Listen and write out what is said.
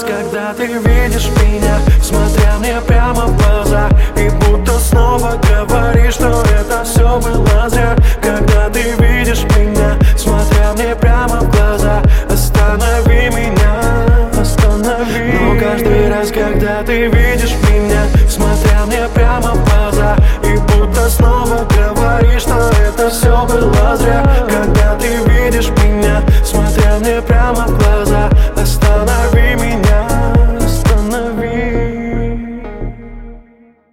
когда ты видишь меня, смотря мне прямо в глаза, и будто снова говоришь, что это все было зря. Когда ты видишь меня, смотря мне прямо в глаза, останови меня, останови. Но каждый раз, когда ты видишь меня, смотря мне прямо в глаза, и будто снова говоришь, что это все было зря. Когда ты видишь меня, смотря мне прямо